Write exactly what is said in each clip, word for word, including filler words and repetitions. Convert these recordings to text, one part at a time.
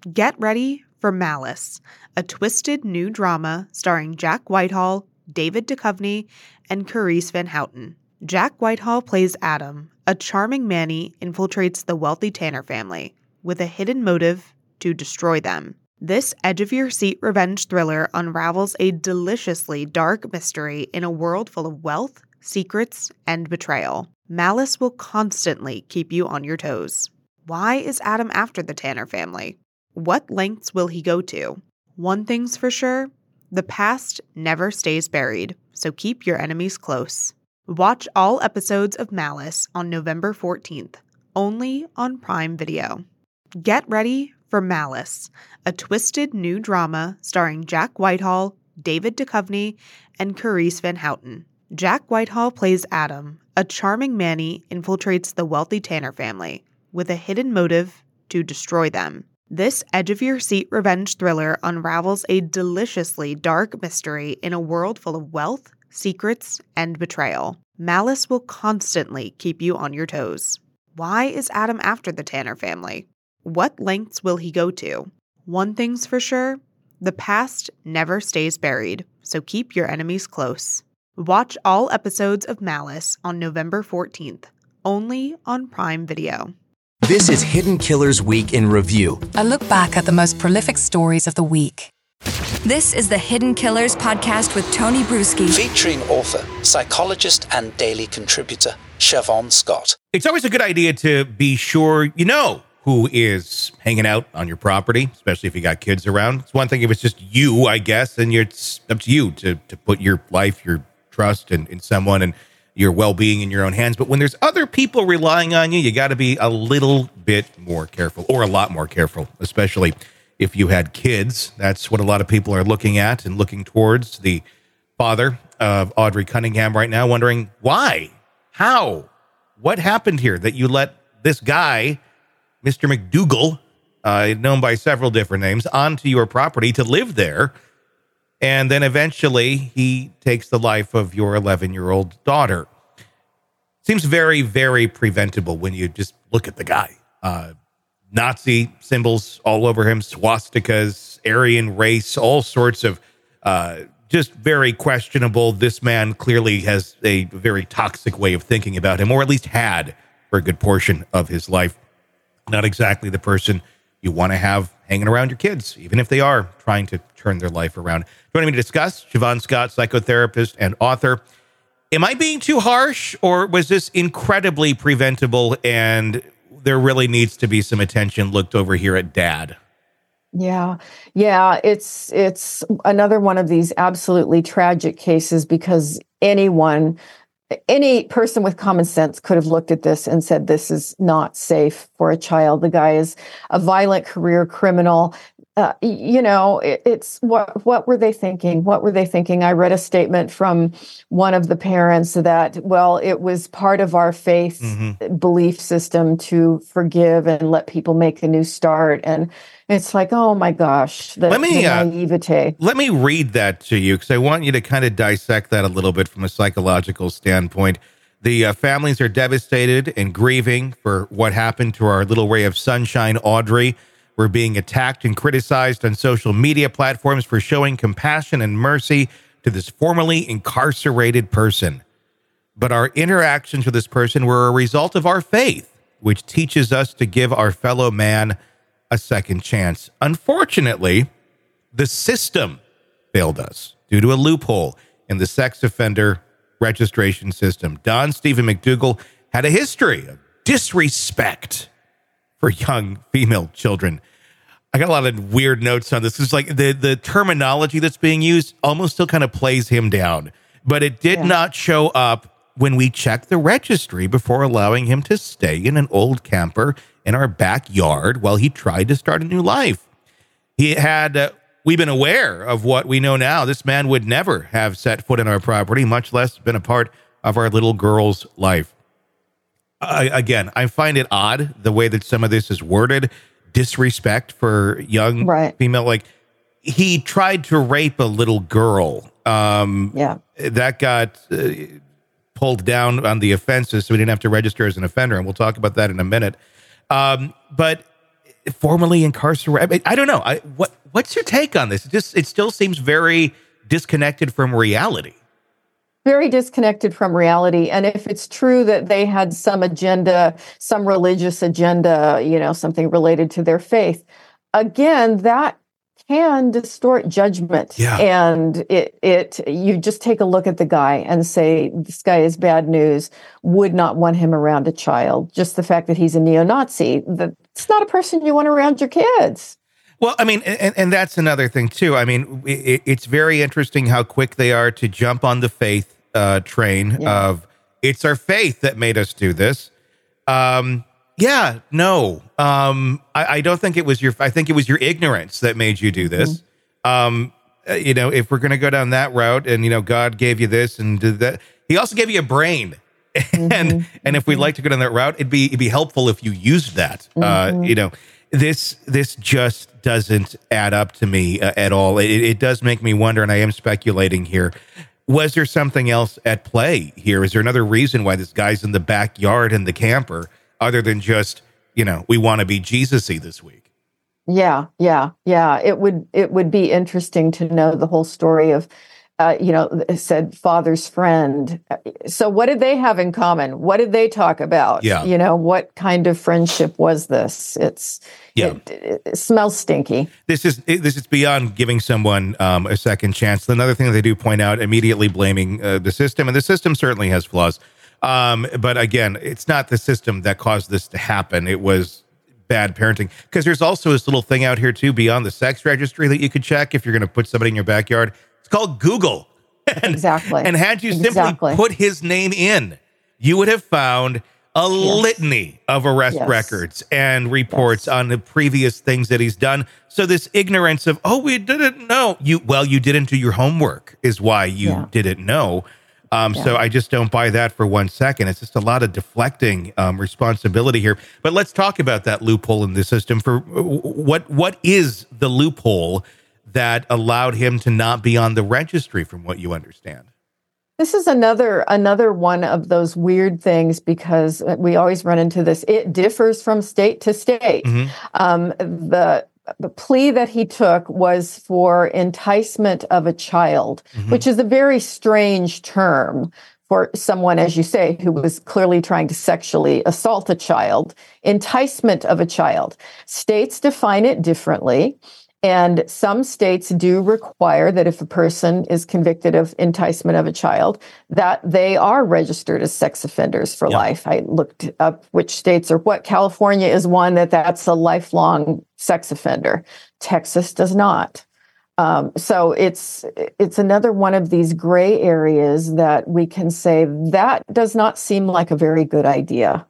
Get ready for Malice, a twisted new drama starring Jack Whitehall, David Duchovny, and Carice Van Houten. Jack Whitehall plays Adam, a charming Manny infiltrates the wealthy Tanner family with a hidden motive to destroy them. This edge-of-your-seat revenge thriller unravels a deliciously dark mystery in a world full of wealth, secrets, and betrayal. Malice will constantly keep you on your toes. Why is Adam after the Tanner family? What lengths will he go to? One thing's for sure, the past never stays buried, so keep your enemies close. Watch all episodes of Malice on November fourteenth, only on Prime Video. Get ready for Malice, a twisted new drama starring Jack Whitehall, David Duchovny, and Carice Van Houten. Jack Whitehall plays Adam, a charming Manny infiltrates the wealthy Tanner family with a hidden motive to destroy them. This edge-of-your-seat revenge thriller unravels a deliciously dark mystery in a world full of wealth, secrets, and betrayal. Malice will constantly keep you on your toes. Why is Adam after the Tanner family? What lengths will he go to? One thing's for sure, the past never stays buried, so keep your enemies close. Watch all episodes of Malice on November fourteenth, only on Prime Video. This is Hidden Killers Week in Review. A look back at the most prolific stories of the week. This is the Hidden Killers podcast with Tony Bruschi. Featuring author, psychologist, and daily contributor, Siobhan Scott. It's always a good idea to be sure you know who is hanging out on your property, especially if you got kids around. It's one thing if it's just you, I guess, and it's up to you to, to put your life, your trust in, in someone and your well-being in your own hands. But when there's other people relying on you, you got to be a little bit more careful, or a lot more careful, especially if you had kids. That's what a lot of people are looking at and looking towards. The father of Audrey Cunningham right now wondering why, how, what happened here that you let this guy, Mister McDougal, uh, known by several different names, onto your property to live there. And then eventually he takes the life of your eleven-year-old daughter. Seems very, very preventable when you just look at the guy. Uh, Nazi symbols all over him, swastikas, Aryan race, all sorts of uh, just very questionable. This man clearly has a very toxic way of thinking about him, or at least had for a good portion of his life. Not exactly the person you want to have hanging around your kids, even if they are trying to turn their life around. Joining me to discuss, Siobhan Scott, psychotherapist and author. Am I being too harsh, or was this incredibly preventable and there really needs to be some attention looked over here at Dad? Yeah, yeah, it's it's another one of these absolutely tragic cases, because anyone, any person with common sense could have looked at this and said, this is not safe for a child. The guy is a violent career criminal. Uh, you know, it, it's what what were they thinking? What were they thinking? I read a statement from one of the parents that, well, it was part of our faith mm-hmm. belief system to forgive and let people make a new start. And it's like, oh my gosh, the, let me, the naivete. Uh, let me read that to you, because I want you to kind of dissect that a little bit from a psychological standpoint. The uh, families are devastated and grieving for what happened to our little ray of sunshine, Audrey. We're being attacked and criticized on social media platforms for showing compassion and mercy to this formerly incarcerated person. But our interactions with this person were a result of our faith, which teaches us to give our fellow man a second chance. Unfortunately, the system failed us due to a loophole in the sex offender registration system. Don Stephen McDougal had a history of disrespect for young female children. I got a lot of weird notes on this. It's like the, the terminology that's being used almost still kind of plays him down, but it did yeah. not show up when we checked the registry before allowing him to stay in an old camper in our backyard while he tried to start a new life. He had, uh, we've been aware of what we know now. This man would never have set foot in our property, much less been a part of our little girl's life. Uh, again, I find it odd the way that some of this is worded. Disrespect for young right. female. Like, he tried to rape a little girl. Um, yeah. That got uh, pulled down on the offenses, so we didn't have to register as an offender. And we'll talk about that in a minute. Um, but formerly incarcerated. I, mean, I don't know. I, what what's your take on this? It just it still seems very disconnected from reality. Very disconnected from reality. And if it's true that they had some agenda, some religious agenda, you know, something related to their faith, again, that can distort judgment. Yeah. And it, it, you just take a look at the guy and say, this guy is bad news, would not want him around a child. Just the fact that he's a neo-Nazi, that's not a person you want around your kids. Well, I mean, and, and that's another thing, too. I mean, it, it's very interesting how quick they are to jump on the faith uh, train yeah. of, it's our faith that made us do this. Um, yeah, no, um, I, I don't think it was your, I think it was your ignorance that made you do this. Mm-hmm. Um, you know, if we're going to go down that route and, you know, God gave you this and did that, he also gave you a brain. And, mm-hmm. and if we'd like to go down that route, it'd be, it'd be helpful if you used that, mm-hmm. uh, you know. This this just doesn't add up to me uh, at all. It, it does make me wonder, and I am speculating here. Was there something else at play here? Is there another reason why this guy's in the backyard in the camper, other than just, you know, we want to be Jesus-y this week? Yeah, yeah, yeah. It would it would be interesting to know the whole story of, uh, you know, it said father's friend. So what did they have in common? What did they talk about? Yeah. You know, what kind of friendship was this? It's yeah. it, it, it smells stinky. This is it, this is beyond giving someone um, a second chance. Another thing that they do point out, immediately blaming uh, the system, and the system certainly has flaws. Um, but again, it's not the system that caused this to happen. It was bad parenting, because there's also this little thing out here too, beyond the sex registry, that you could check if you're going to put somebody in your backyard. It's called Google. And, exactly. And had you simply exactly. put his name in, you would have found a yes. litany of arrest yes. records and reports yes. on the previous things that he's done. So this ignorance of, oh, we didn't know. You well, you didn't do your homework is why you yeah. didn't know. Um, yeah. So I just don't buy that for one second. It's just a lot of deflecting um, responsibility here. But let's talk about that loophole in the system. For what what is the loophole that allowed him to not be on the registry, from what you understand? This is another another one of those weird things, because we always run into this. It differs from state to state. Mm-hmm. Um, the the plea that he took was for enticement of a child, mm-hmm. which is a very strange term for someone, as you say, who was clearly trying to sexually assault a child. Enticement of a child. States define it differently. And some states do require that if a person is convicted of enticement of a child, that they are registered as sex offenders for yeah. life. I looked up which states are what. California is one that that's a lifelong sex offender. Texas does not. Um, so it's it's another one of these gray areas that we can say that does not seem like a very good idea.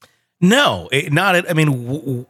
No, it, not. I mean. W- w-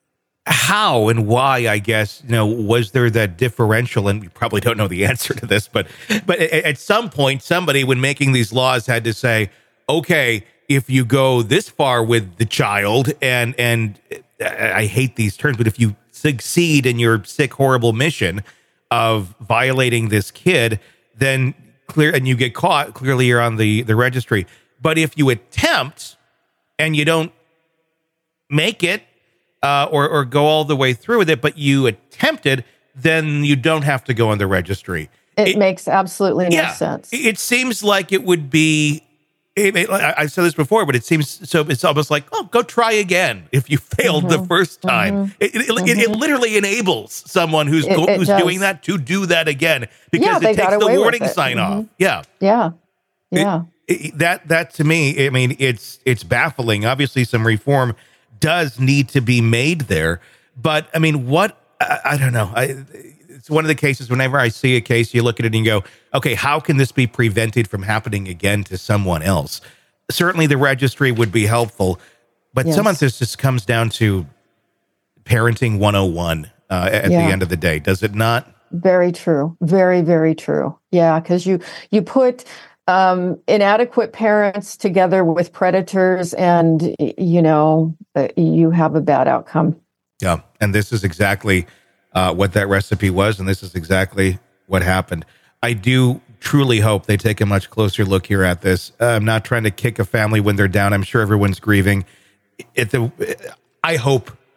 How and why, I guess, you know, was there that differential? And we probably don't know the answer to this, but but at some point, somebody, when making these laws, had to say, okay, if you go this far with the child, and and I hate these terms, but if you succeed in your sick, horrible mission of violating this kid, then clear, and you get caught, clearly you're on the, the registry. But if you attempt and you don't make it, Uh, or, or go all the way through with it, but you attempted, then you don't have to go on the registry. It, it makes absolutely no yeah, sense. It seems like it would be, it, it, I've said this before, but it seems, so it's almost like, oh, go try again if you failed mm-hmm. the first time. Mm-hmm. It, it, mm-hmm. it, it literally enables someone who's it, go, it who's does. doing that to do that again, because yeah, it takes the warning sign mm-hmm. off. Yeah. Yeah. Yeah. It, it, that, that to me, I mean, it's, it's baffling. Obviously some reform does need to be made there, but I mean, what, I, I don't know. I, it's one of the cases, whenever I see a case, you look at it and you go, okay, how can this be prevented from happening again to someone else? Certainly the registry would be helpful, but yes. some of this just comes down to parenting one oh one uh, at yeah. the end of the day. Does it not? Very true. Very, very true. Yeah. Cause you, you put, Um, inadequate parents together with predators, and, you know, uh, you have a bad outcome. Yeah. And this is exactly uh, what that recipe was. And this is exactly what happened. I do truly hope they take a much closer look here at this. Uh, I'm not trying to kick a family when they're down. I'm sure everyone's grieving. At the, I hope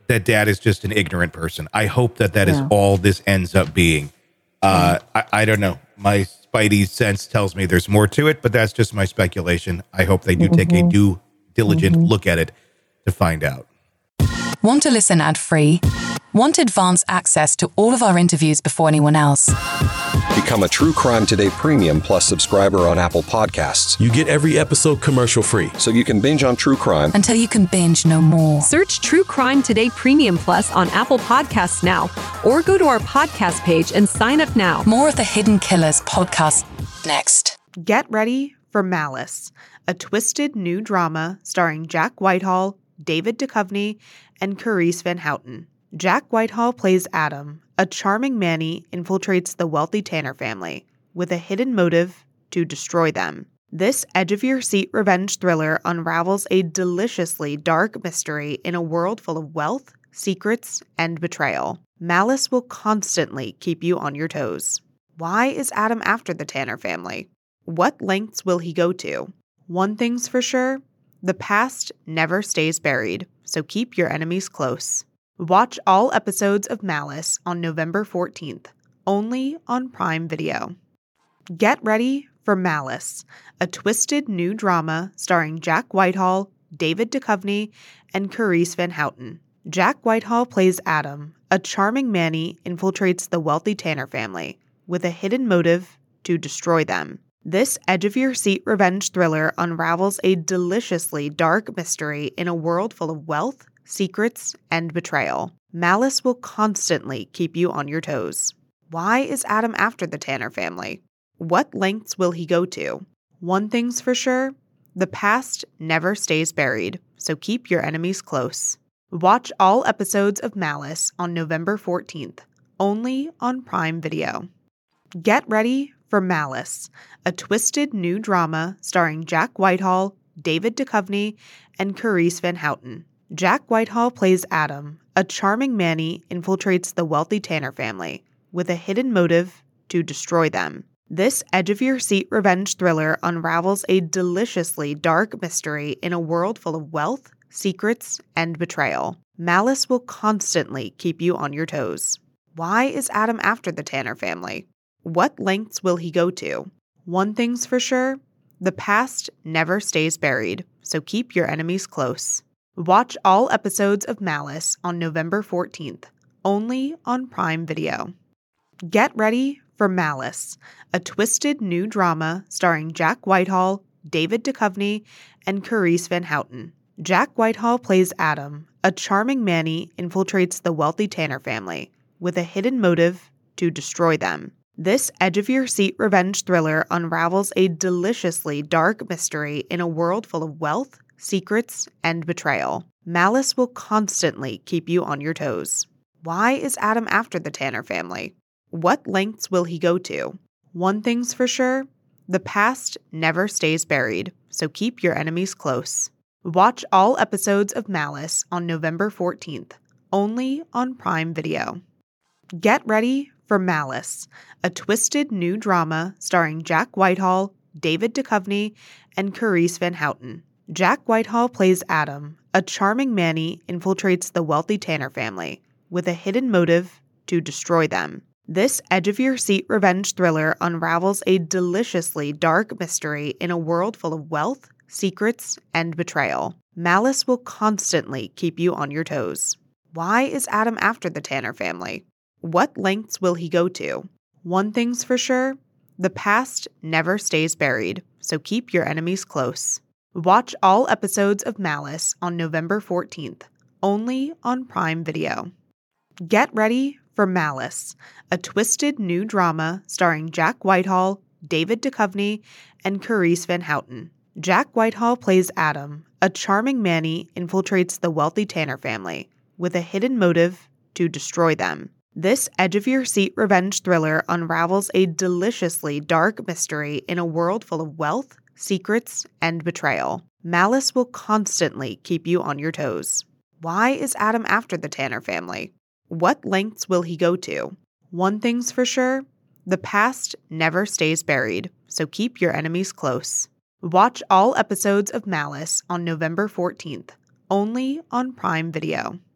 that dad is just an ignorant person. I hope that that is Yeah. all this ends up being. Uh, I, I don't know. My spidey sense tells me there's more to it, but that's just my speculation. I hope they do take a due diligent look at it to find out. Want to listen ad-free? Want advanced access to all of our interviews before anyone else? Become a True Crime Today Premium Plus subscriber on Apple Podcasts, You get every episode commercial free. so you can binge on true crime Until you can binge no more. Search True Crime Today Premium Plus on Apple Podcasts now, or go to our podcast page and sign up now. More of the Hidden Killers podcast next. Get ready for Malice, a twisted new drama starring Jack Whitehall, David Duchovny, and Carice Van Houten. Jack Whitehall plays Adam, a charming Manny infiltrates the wealthy Tanner family with a hidden motive to destroy them. This edge-of-your-seat revenge thriller unravels a deliciously dark mystery in a world full of wealth, secrets, and betrayal. Malice will constantly keep you on your toes. Why is Adam after the Tanner family? What lengths will he go to? One thing's for sure, the past never stays buried, so keep your enemies close. Watch all episodes of Malice on November fourteenth, only on Prime Video. Get ready for Malice, a twisted new drama starring Jack Whitehall, David Duchovny, and Carice Van Houten. Jack Whitehall plays Adam, a charming Manny infiltrates the wealthy Tanner family with a hidden motive to destroy them. This edge-of-your-seat revenge thriller unravels a deliciously dark mystery in a world full of wealth, secrets, and betrayal. Malice will constantly keep you on your toes. Why is Adam after the Tanner family? What lengths will he go to? One thing's for sure, the past never stays buried, so keep your enemies close. Watch all episodes of Malice on November fourteenth, only on Prime Video. Get ready for Malice, a twisted new drama starring Jack Whitehall, David Duchovny, and Carice Van Houten. Jack Whitehall plays Adam, a charming Manny infiltrates the wealthy Tanner family with a hidden motive to destroy them. This edge-of-your-seat revenge thriller unravels a deliciously dark mystery in a world full of wealth, secrets, and betrayal. Malice will constantly keep you on your toes. Why is Adam after the Tanner family? What lengths will he go to? One thing's for sure, the past never stays buried, so keep your enemies close. Watch all episodes of Malice on November fourteenth, only on Prime Video. Get ready for Malice, a twisted new drama starring Jack Whitehall, David Duchovny, and Carice Van Houten. Jack Whitehall plays Adam, a charming Manny infiltrates the wealthy Tanner family with a hidden motive to destroy them. This edge-of-your-seat revenge thriller unravels a deliciously dark mystery in a world full of wealth, secrets, and betrayal. Malice will constantly keep you on your toes. Why is Adam after the Tanner family? What lengths will he go to? One thing's for sure, the past never stays buried, so keep your enemies close. Watch all episodes of Malice on November fourteenth, only on Prime Video. Get ready for Malice, a twisted new drama starring Jack Whitehall, David Duchovny, and Carice Van Houten. Jack Whitehall plays Adam, a charming Manny infiltrates the wealthy Tanner family with a hidden motive to destroy them. This edge-of-your-seat revenge thriller unravels a deliciously dark mystery in a world full of wealth, secrets, and betrayal. Malice will constantly keep you on your toes. Why is Adam after the Tanner family? What lengths will he go to? One thing's for sure, the past never stays buried, so keep your enemies close. Watch all episodes of Malice on November fourteenth, only on Prime Video. Get ready for Malice, a twisted new drama starring Jack Whitehall, David Duchovny, and Carice Van Houten. Jack Whitehall plays Adam, a charming Manny infiltrates the wealthy Tanner family with a hidden motive to destroy them. This edge-of-your-seat revenge thriller unravels a deliciously dark mystery in a world full of wealth, secrets, and betrayal. Malice will constantly keep you on your toes. Why is Adam after the Tanner family? What lengths will he go to? One thing's for sure, the past never stays buried, so keep your enemies close. Watch all episodes of Malice on November fourteenth, only on Prime Video. Get ready for Malice, a twisted new drama starring Jack Whitehall, David Duchovny, and Carice Van Houten. Jack Whitehall plays Adam, a charming Manny infiltrates the wealthy Tanner family with a hidden motive to destroy them. This edge-of-your-seat revenge thriller unravels a deliciously dark mystery in a world full of wealth, secrets, and betrayal. Malice will constantly keep you on your toes. Why is Adam after the Tanner family? What lengths will he go to? One thing's for sure, the past never stays buried, so keep your enemies close. Watch all episodes of Malice on November fourteenth, only on Prime Video.